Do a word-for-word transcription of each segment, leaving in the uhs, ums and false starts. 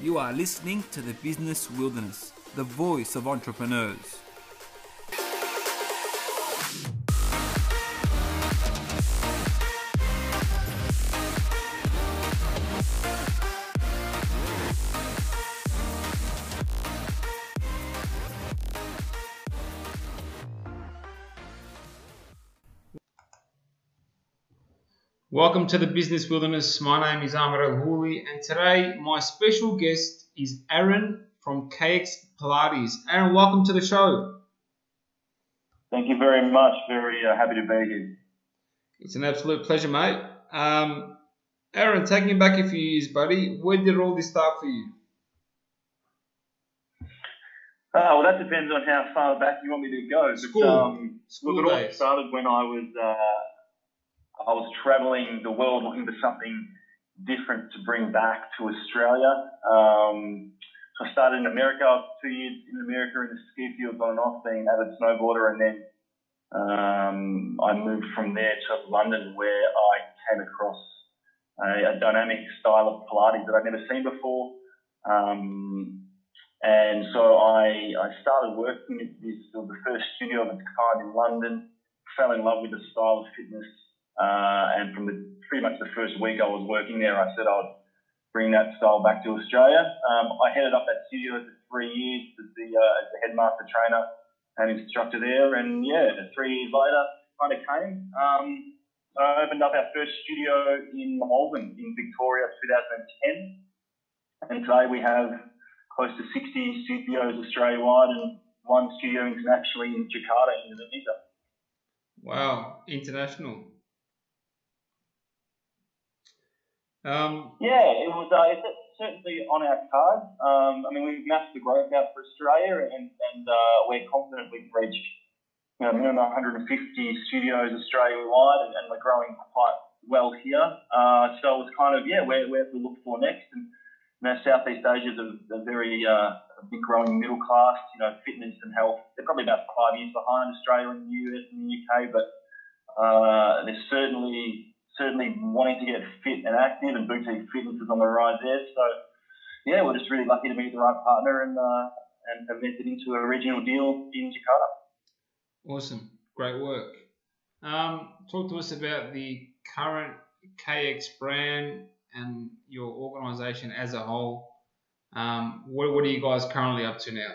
You are listening to the Business Wilderness, the voice of entrepreneurs. Welcome to the Business Wilderness. My name is Ahmed Al-Houli, and today my special guest is Aaron from K X Pilates. Aaron, welcome to the show. Thank you very much. Very uh, happy to be here. It's an absolute pleasure, mate. Um, Aaron, taking you back a few years, buddy, where did all this start for you? Uh, well, that depends on how far back you want me to go. School. But, um, School look, it all days. started when I was uh, I was travelling the world looking for something different to bring back to Australia. Um, so I started in America. I was two years in America in the ski fields on and off, being an avid snowboarder, and then um, I moved from there to London, where I came across a, a dynamic style of Pilates that I'd never seen before. Um, and so I, I started working at this, it was the first studio of its kind in London, fell in love with the style of fitness. Uh, and from the, pretty much the first week I was working there, I said I'd bring that style back to Australia. Um, I headed up that studio for three years as the, uh, as the headmaster trainer and instructor there. And yeah, three years later, kind of came. Um, so I opened up our first studio in Melbourne in Victoria, two thousand ten. And today we have close to sixty studios Australia-wide and one studio internationally in Jakarta, Indonesia. Wow, international. Um, yeah, it was. Uh, it's certainly on our cards. Um, I mean, we've mapped the growth out for Australia, and, and uh, we're confident we can reach, you know, minimum one hundred fifty studios Australia-wide, and, and we're growing quite well here. Uh, so it's kind of, yeah, where, where to look for next. And you know, Southeast Asia is a, a very uh, a big growing middle class. You know, fitness and health. They're probably about five years behind Australia and the U S and the U K, but uh, there's certainly. certainly wanting to get fit and active, and boutique fitness is on the rise there. So, yeah, we're just really lucky to meet the right partner and uh, and have entered into a regional deal in Jakarta. Awesome. Great work. Um, talk to us about the current K X brand and your organisation as a whole. Um, what, what are you guys currently up to now?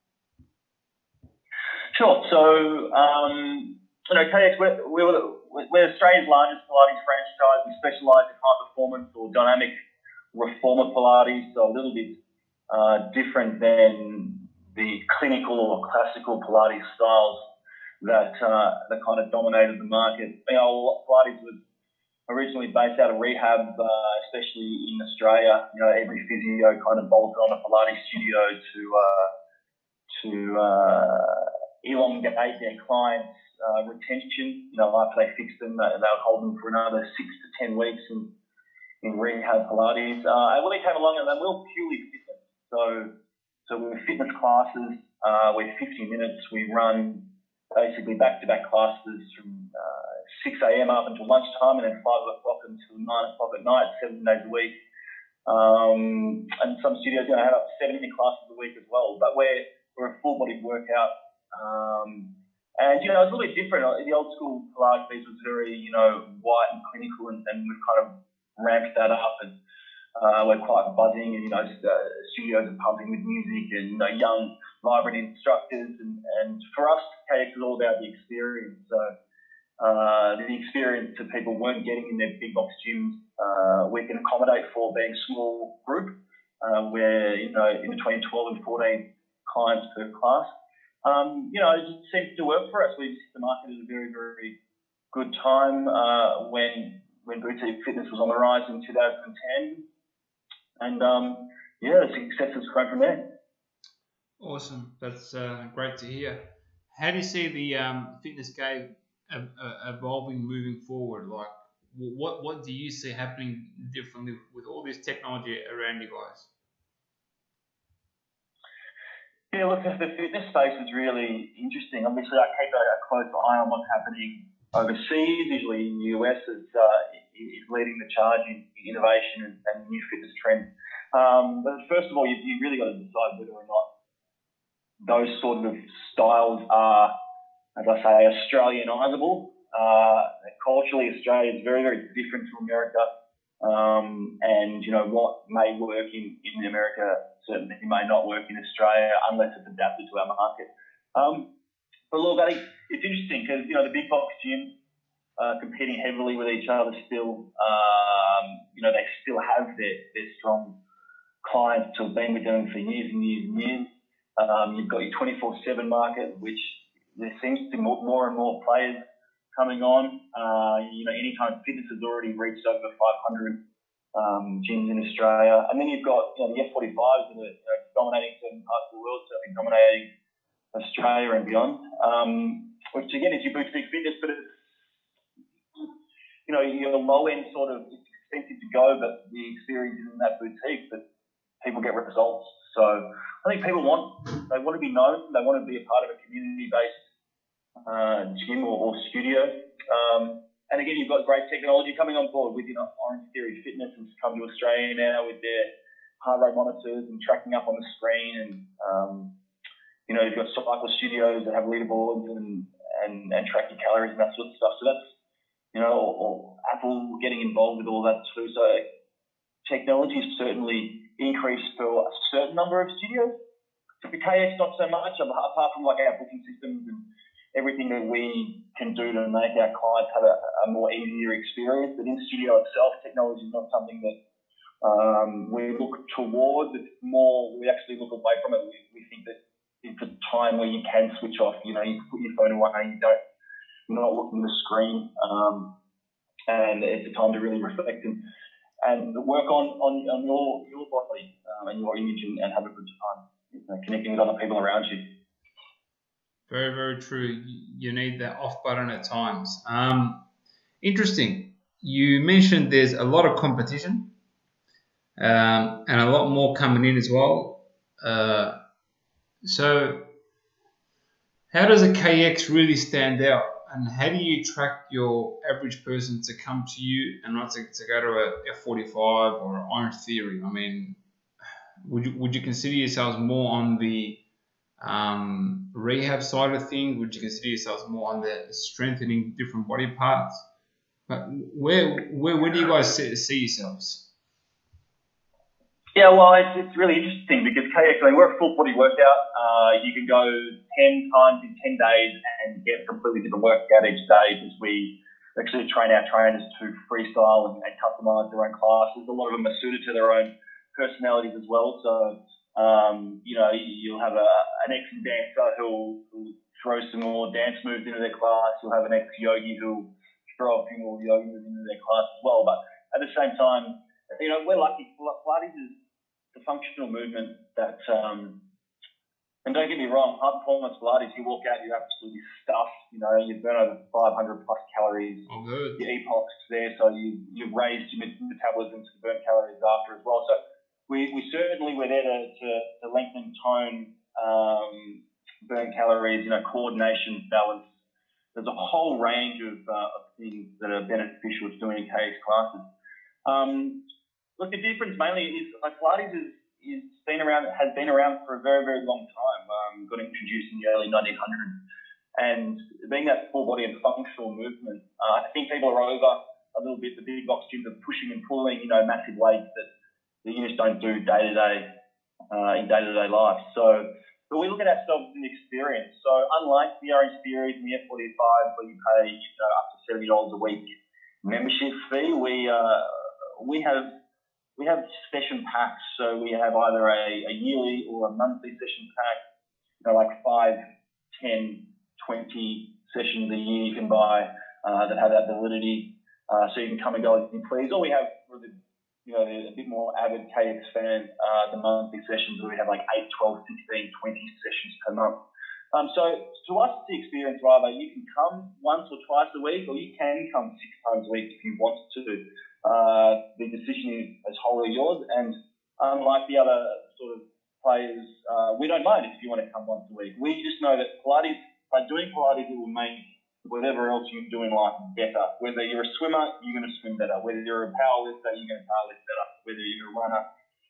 Sure. So, um, you know, K X, we're, we're We're Australia's largest Pilates franchise. We specialise in high performance or dynamic reformer Pilates, so a little bit uh, different than the clinical or classical Pilates styles that uh, that kind of dominated the market. You know, Pilates was originally based out of rehab, uh, especially in Australia. You know, every physio kind of bolted on a Pilates studio to uh, to uh, elongate their clients' Uh, retention. You know, after they fixed them, they, they would hold them for another six to ten weeks in, in rehab Pilates. Uh, and when we came along, and we were purely fitness. So, so we're fitness classes. Uh, we're fifty minutes. We run basically back-to-back classes from uh, six a.m. up until lunchtime, and then five o'clock until nine o'clock at night, seven days a week. Um, and some studios are going to have up to seventy classes a week as well. But we're we're a full-body workout. Um, And, you know, it's a little bit different. The old school Pilates was very, you know, white and clinical, and, and we've kind of ramped that up, and uh, we're quite buzzing, and, you know, uh, studios are pumping with music and, you know, young, vibrant instructors. And, and for us, K X is all about the experience. So uh, the experience that people weren't getting in their big box gyms, uh, we can accommodate for being a small group, uh, where, you know, in between twelve and fourteen clients per class. Um, you know, it just seems to work for us. We just hit the market at a very, very good time uh, when when boutique fitness was on the rise in two thousand ten. And, um, yeah, the success has grown from there. Awesome. That's uh, great to hear. How do you see the um, fitness game uh, uh, evolving moving forward? Like, what, what do you see happening differently with all this technology around you guys? Yeah, look, the fitness space is really interesting. Obviously, I keep a, a close eye on what's happening overseas. Usually in the U S, it's, uh, it's leading the charge in innovation and, and new fitness trends. Um, but first of all, you, you really got to decide whether or not those sort of styles are, as I say, Australianisable. Uh, culturally, Australia is very, very different to America. Um, and, you know, what may work in, in America certainly may not work in Australia unless it's adapted to our market. Um, but look, I think it's interesting because, you know, the big box gyms uh, competing heavily with each other still, um, you know, they still have their, their strong clients who have been with them for years and years and years. Um, you've got your twenty-four seven market, which there seems to be more, more and more players coming on. Uh, you know, Anytime Fitness has already reached over five hundred um, gyms in Australia. And then you've got, you know, the F forty-fives that are, you know, dominating certain parts of the world, certainly dominating Australia and beyond. Um, which again is your boutique fitness, but it's, you know, your low end sort of, it's expensive to go, but the experience isn't that boutique, but people get results. So I think people want, they want to be known, they want to be a part of a community-based uh, gym or, or studio. Um, and again, you've got great technology coming on board with, you know, Orange Theory Fitness has come to Australia now with their heart rate monitors and tracking up on the screen. And, um, you know, you've got cycle studios that have leaderboards and, and, and track your calories and that sort of stuff. So that's, you know, or, or Apple getting involved with all that too. So technology is certainly increased for a certain number of studios. For K X, not so much, apart from like our booking systems and everything that we can do to make our clients have a, a more easier experience. But in studio itself, technology is not something that um, we look towards. It's more, we actually look away from it. We, we think that it's a time where you can switch off. You know, you put your phone away, you don't, you're not looking at the screen, um, and it's a time to really reflect and and work on, on, on your your body um, and your image and, and have a good time, you know, connecting with other people around you. Very, very true. You need that off button at times. Um, interesting. You mentioned there's a lot of competition um, and a lot more coming in as well. Uh, so how does a K X really stand out? And how do you attract your average person to come to you and not to, to go to a F forty-five or an Orange Theory? I mean, would you, would you consider yourselves more on the um, rehab side of things? Would you consider yourselves more on the strengthening different body parts? But where where, where do you guys see, see yourselves? Yeah, well, it's, it's really interesting because K X, I mean, we're a full body workout. Uh, you can go ten times in ten days and get a completely different workout each day because we actually train our trainers to freestyle and, and customize their own classes. A lot of them are suited to their own personalities as well. So, um, you know, you'll have a, an ex-dancer who'll, who'll throw some more dance moves into their class. You'll have an ex-yogi who'll throw a few more yoga moves into their class as well. But at the same time, you know, we're lucky. Pilates is the functional movement that, um, and don't get me wrong, high performance Pilates, you walk out, you're absolutely stuffed. You know, you burn over five hundred plus calories. Oh, good. Your E P O C's there, so you, you've raised your metabolism to burn calories after as well. So we, we certainly were there to, to, to lengthen tone, um, burn calories, you know, coordination, balance. There's a whole range of, uh, of things that are beneficial to doing K X classes. Um, Look, the difference mainly is like Pilates is, is been around, has been around for a very, very long time. Um, got introduced in the early nineteen hundreds, and being that full body and functional movement, uh, I think people are over a little bit the big box gyms of pushing and pulling, you know, massive weights that, that you just don't do day to day in day to day life. So, but we look at ourselves as an experience. So, unlike the Orange Theories and the F forty-five, where you pay, you know, up to seventy dollars a week membership fee, we uh, we have We have session packs, so we have either a, a yearly or a monthly session pack, you know, like five, ten, twenty sessions a year you can buy uh, that have that validity, uh, so you can come and go as you please. Or we have, for the, you know, a bit more avid K X fan, uh, the monthly sessions where we have like eight, twelve, sixteen, twenty sessions per month. Um, so to us, it's the experience rather. You can come once or twice a week, or you can come six times a week if you want to. Uh, the decision is, is wholly yours, and unlike the other sort of players, uh, we don't mind if you want to come once a week. We just know that Pilates, by doing Pilates, it will make whatever else you do in life better. Whether you're a swimmer, you're going to swim better. Whether you're a powerlifter, you're going to powerlift better. Whether you're a runner,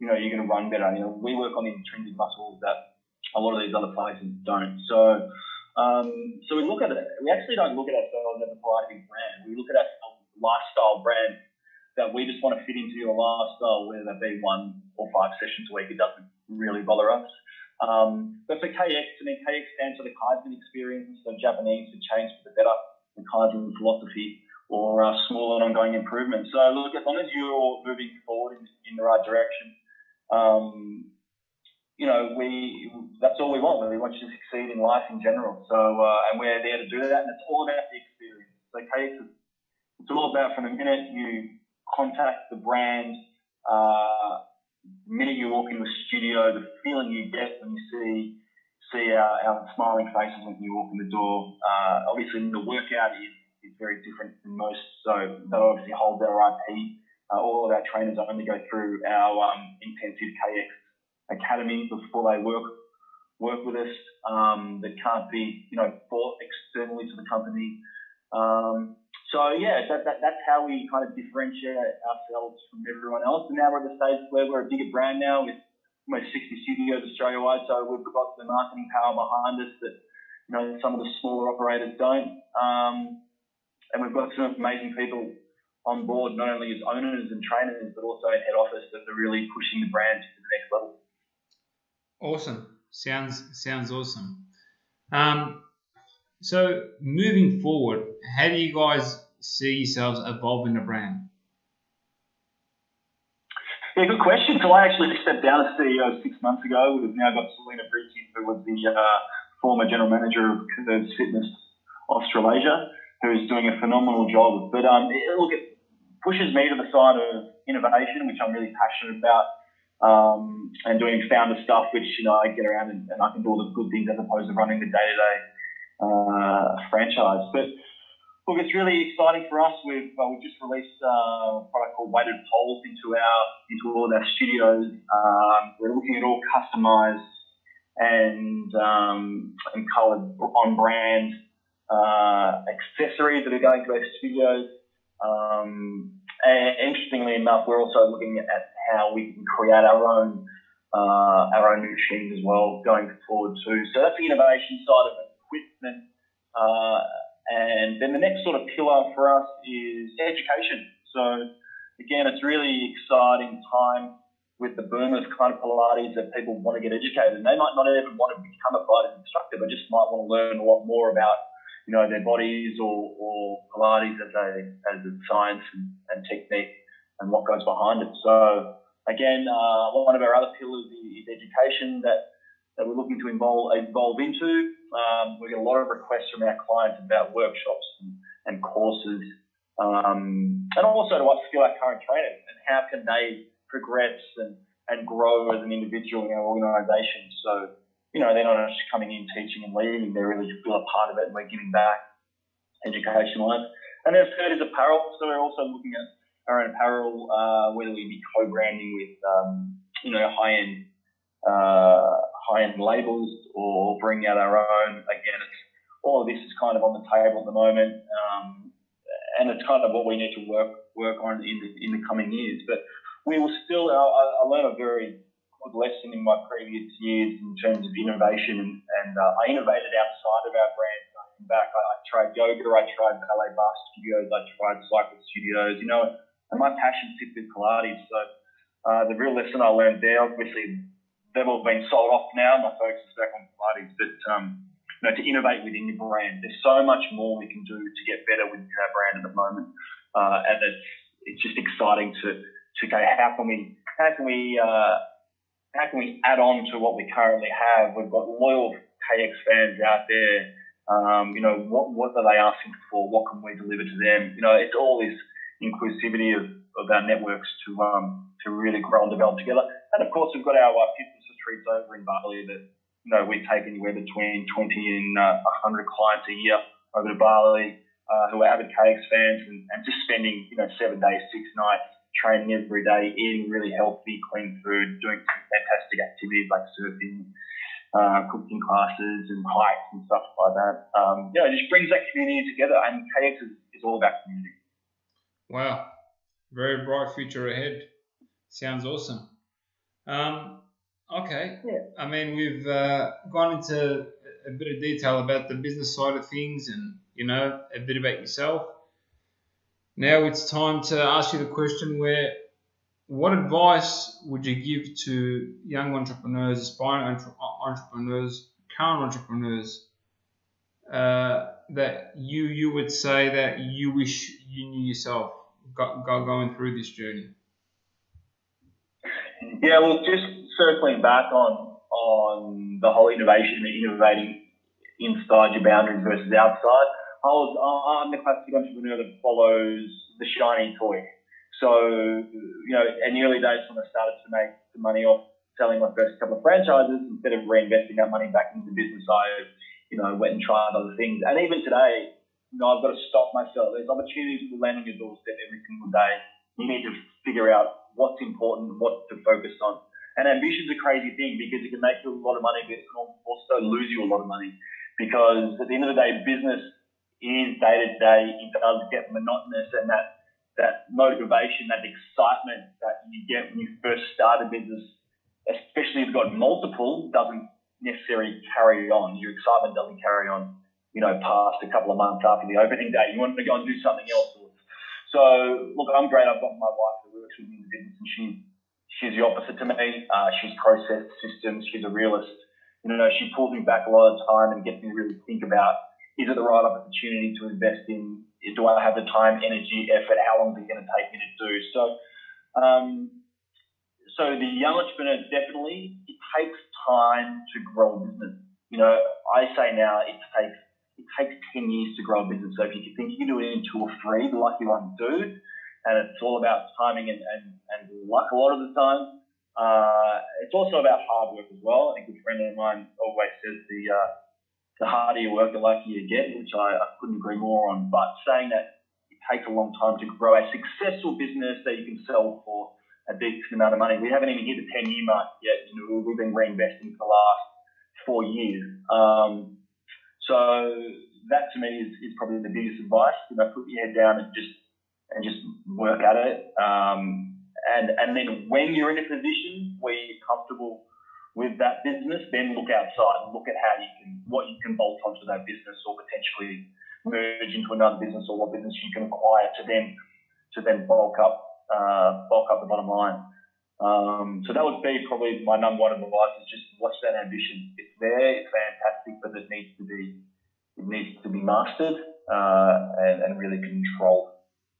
you know, you're going to run better. You know, we work on the intrinsic muscles that a lot of these other places don't. So, um, so we look at it. We actually don't look at ourselves as a Pilates brand. We look at ourselves as a lifestyle brand that we just want to fit into your lifestyle, whether that be one or five sessions a week. It doesn't really bother us. Um, but for K X, I mean, K X stands for the Kaizen experience, so Japanese for change for the better, the Kaizen philosophy, or uh, small and ongoing improvement. So look, as long as you're moving forward in, in the right direction, um, you know, we that's all we want. We want you to succeed in life in general. So, uh, and we're there to do that, and it's all about the experience. So K X, it's all about from the minute you contact the brand, uh, the minute you walk into a studio, the feeling you get when you see see our, our smiling faces when you walk in the door. Uh, obviously, the workout is, is very different from most, so that obviously holds our I P. Uh, all of our trainers only go through our um, intensive K X academy before they work work with us. Um, that can't be, you know, bought externally to the company. Um, So yeah, that, that, that's how we kind of differentiate ourselves from everyone else. And now we're at the stage where we're a bigger brand now with almost sixty studios Australia-wide. So we've got the marketing power behind us that, you know, some of the smaller operators don't. Um, and we've got some amazing people on board, not only as owners and trainers, but also in head office that are really pushing the brand to the next level. Awesome. Sounds sounds awesome. Um, So moving forward, how do you guys see yourselves evolving the brand? Yeah, good question. So I actually stepped down as C E O six months ago. We've now got Selena Bridges, who was the uh, former general manager of Curves Fitness Australasia, who's doing a phenomenal job. But um, it, look, it pushes me to the side of innovation, which I'm really passionate about, um, and doing founder stuff, which, you know, I get around and, and I can do all the good things as opposed to running the day-to-day Uh, franchise. But look, it's really exciting for us. We've uh, we've just released uh, a product called Weighted Poles into our into all of our studios. Um, we're looking at all customized and um, and coloured on brand uh, accessories that are going to our studios. Um, and interestingly enough, we're also looking at how we can create our own uh, our own machines as well going forward too. So that's the innovation side of it. Equipment, uh, and then the next sort of pillar for us is education. So again, it's really exciting time with the boom of kind of Pilates that people want to get educated. And they might not even want to become a Pilates instructor, but just might want to learn a lot more about, you know, their bodies or, or Pilates as a as a science and, and technique and what goes behind it. So again, uh, one of our other pillars is, is education that that we're looking to evolve, evolve into. Um, we get a lot of requests from our clients about workshops and, and courses, um, and also to upskill our current trainers and how can they progress and, and grow as an individual in our organisation. So, you know, they're not just coming in, teaching and leaving, they really feel a part of it and we're giving back education-wise. And then third is apparel. So we're also looking at our own apparel, uh, whether we be co-branding with, um, you know, high-end uh, high-end labels or bring out our own. Again, it's, all of this is kind of on the table at the moment, um, and it's kind of what we need to work work on in the, in the coming years. But we will still, I, I learned a very good lesson in my previous years in terms of innovation, and, and uh, I innovated outside of our brand. Going back, I, I tried yoga, I tried ballet bar studios, I tried cycle studios, you know, and my passion sits with Pilates. So uh, the real lesson I learned there, obviously, they've all been sold off now. My focus is back on Pilates, but um, you know, to innovate within your brand, there's so much more we can do to get better within our brand at the moment, uh, and it's it's just exciting to to go. How can we how can we uh, how can we add on to what we currently have? We've got loyal K X fans out there. Um, you know, what what are they asking for? What can we deliver to them? You know, it's all this inclusivity of, of our networks to um to really grow and develop together. And of course, we've got our uh, fitness retreats over in Bali that, you know, we take anywhere between twenty and uh, one hundred clients a year over to Bali uh, who are avid K X fans and, and just spending, you know, seven days, six nights training every day, eating really healthy, clean food, doing some fantastic activities like surfing, uh, cooking classes and hikes and stuff like that. Um, you know, it just brings that community together, and K X is, is all about community. Wow. Very bright future ahead. Sounds awesome. Um, okay. Yeah. I mean, we've uh, gone into a bit of detail about the business side of things and, you know, a bit about yourself. Now it's time to ask you the question where, what advice would you give to young entrepreneurs, aspiring entre- entrepreneurs, current entrepreneurs, uh, that you you would say that you wish you knew yourself go, go, going through this journey? Yeah, well, just circling back on on the whole innovation and innovating inside your boundaries versus outside. I was, I'm the classic entrepreneur that follows the shiny toy. So, you know, in the early days when I started to make some money off selling my first couple of franchises, instead of reinvesting that money back into the business, I, you know, went and tried other things. And even today, you know, I've got to stop myself. There's opportunities that land on your doorstep every single day. You need to figure out what's important and what to focus on. And ambition's a crazy thing because it can make you a lot of money, but it can also lose you a lot of money. Because at the end of the day, business is day to day. It does get monotonous, and that that motivation, that excitement that you get when you first start a business, especially if you've got multiple, doesn't necessarily carry on. Your excitement doesn't carry on, you know, past a couple of months after the opening day. You want to go and do something else. So, look, I'm great. I've got my wife who works with me in the business, and she she's the opposite to me. Uh, she's process systems. She's a realist. You know, she pulls me back a lot of the time and gets me to really think about, is it the right opportunity to invest in? Do I have the time, energy, effort? How long is it going to take me to do? So, um, so the young entrepreneur, definitely, it takes time to grow a business. You know, I say now it takes it takes ten years to grow a business. So if you think you can do it in two or three, the lucky ones do, and it's all about timing and, and, and luck a lot of the time. Uh, it's also about hard work as well. A good friend of mine always says the uh, the harder you work, the luckier you get, which I, I couldn't agree more on. But saying that it takes a long time to grow a successful business that you can sell for a decent amount of money. We haven't even hit the ten-year mark yet. You know, we've been reinvesting for the last four years. Um, so that to me is, is probably the biggest advice. You know, put your head down and just and just work at it. Um, and and then when you're in a position where you're comfortable with that business, then look outside and look at how you can, what you can bolt onto that business or potentially merge into another business, or what business you can acquire to then to then bulk up uh, bulk up the bottom line. Um, so that would be probably my number one advice, is just watch that ambition. It's there, it's fantastic, but it needs to be it needs to be mastered uh, and, and really controlled.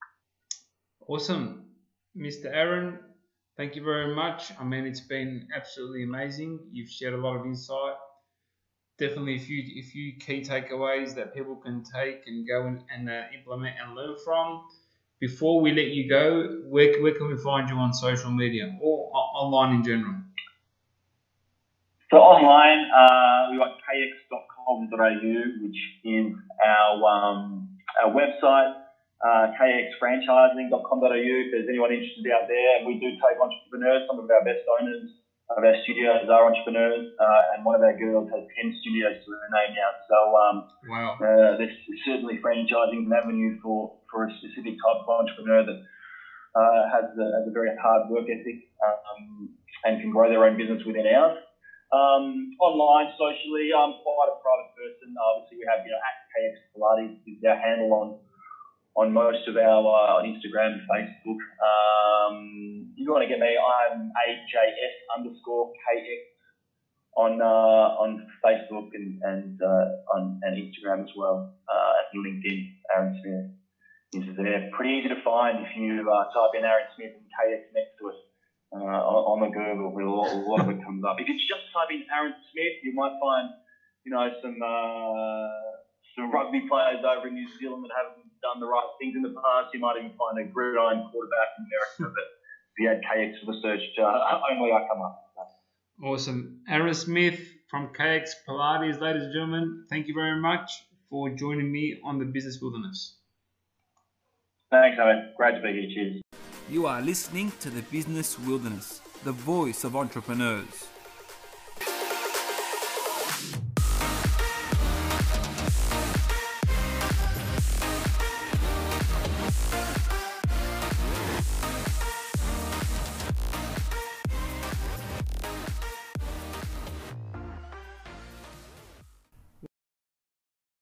Awesome. Mister Aaron, thank you very much. I mean, it's been absolutely amazing. You've shared a lot of insight. Definitely a few, a few key takeaways that people can take and go and, and uh, implement and learn from. Before we let you go, where, where can we find you on social media or o- online in general? So online, uh, we've got k x dot com dot a u, which is our, um, our website. Uh, k x franchising dot com dot a u if there's anyone interested out there. We do take entrepreneurs. Some of our best owners of our studios are entrepreneurs, uh, and one of our girls has ten studios to her name now. So um, wow. uh, there's certainly franchising an avenue for, for a specific type of entrepreneur that uh, has, a, has a very hard work ethic um, and can grow their own business within ours. Um, online, socially, I'm quite a private person. Obviously, we have, you know, at K X Pilates is our handle on on most of our, uh, on Instagram and Facebook. Um, if you want to get me, I'm A J S underscore K X on, uh, on Facebook and, and, uh, on and Instagram as well, uh, and LinkedIn. Aaron Smith is there. Pretty easy to find if you, uh, type in Aaron Smith and K X next to it, uh, on, on the Google. A lot, a lot of it comes up. If you just type in Aaron Smith, you might find, you know, some, uh, some rugby players over in New Zealand that haven't done the right things in the past. You might even find a gridiron quarterback in America, but if you add K X to the search, uh, only I come up. Awesome. Aaron Smith from K X Pilates, ladies and gentlemen, thank you very much for joining me on the Business Wilderness. Thanks, Aaron. Great to be here. Cheers. You are listening to the Business Wilderness, the voice of entrepreneurs.